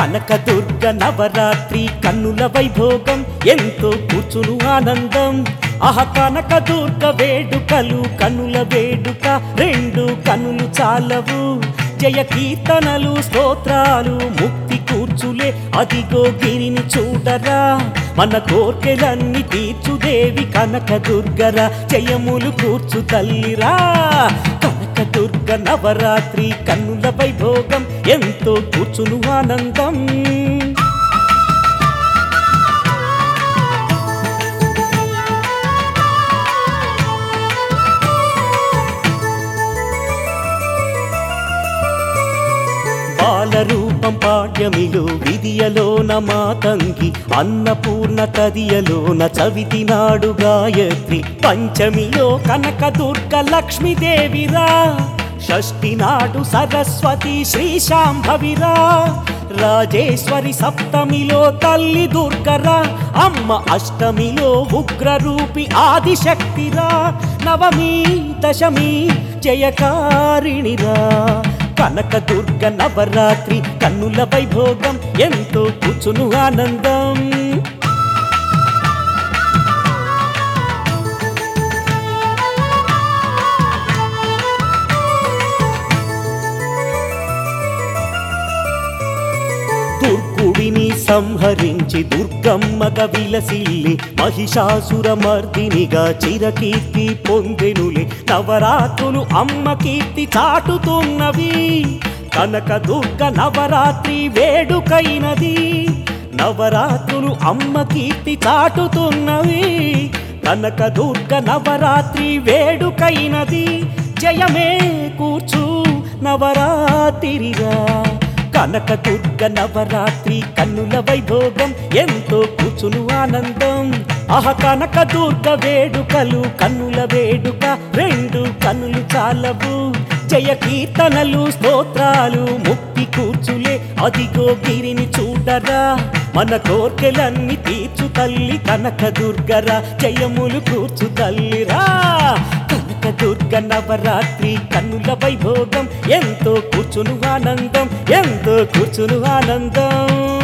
కనకదుర్గ నవరాత్రి కన్నుల వైభోగం ఎంతో కూర్చును ఆనందం. కనకదుర్గ వేడుకలు కన్నుల వేడుక రెండు కన్నులు చాలవు. జయ కీర్తనలు స్తోత్రాలు ముక్తి కూర్చులే అదిగో గిరిని చూడరా. మన కోర్కెలన్నీ తీర్చుదేవి కనకదుర్గరా, జయములు కూర్చు తల్లిరా. కనకదుర్గ నవరాత్రి కన్నుల వైభోగం ఎంతో కూర్చును ఆనందం. బాలరూపం పాడ్యమిలో విధియలోన మాతంగి, అన్నపూర్ణ తదియలోన చవితి నాడు గాయత్రి, పంచమిలో కనకదుర్గ లక్ష్మీదేవిరా, షష్ఠి నాడు సరస్వతి శ్రీశాంభవిరా, రాజేశ్వరి సప్తమిలో తల్లి దుర్గరా, అమ్మ అష్టమిలో ఉగ్రరూపి ఆదిశక్తిరా, నవమి దశమి జయకారిణిరా. కనకదుర్గ నవరాత్రి కన్నుల వైభోగం ఎంతో కూర్చును ఆనందం. దుర్గుడిని సంహరించి దుర్గమ్మగా విలసిల్లి మహిషాసుర మర్దినిగా చిరకీర్తి పొందెనులే. నవరాత్రులు అమ్మ కీర్తి చాటుతున్నవి, కనకదుర్గ నవరాత్రి వేడుకైనది. నవరాత్రులు అమ్మ కీర్తి చాటుతున్నవి, కనకదుర్గ నవరాత్రి వేడుకైనది. జయమే కూర్చు నవరాత్రిరా. కనకదుర్గ నవరాత్రి కన్నుల వైభోగం ఎంతో కూర్చును ఆనందం. కనకదుర్గ వేడుకలు కన్నుల వేడుక రెండు కన్నులు చాలవు. జయ కీర్తనలు స్తోత్రాలు ముక్తి కూర్చులే అదిగో గిరిని చూడరా. మన కోర్కెలన్నీ తీర్చు తల్లి కనకదుర్గరా, జయములు కూర్చు తల్లిరా. కనకదుర్గ నవరాత్రి కన్నుల వైభోగం ఎంతో కూర్చును ఆనందం, ఎంతో కూర్చును ఆనందం.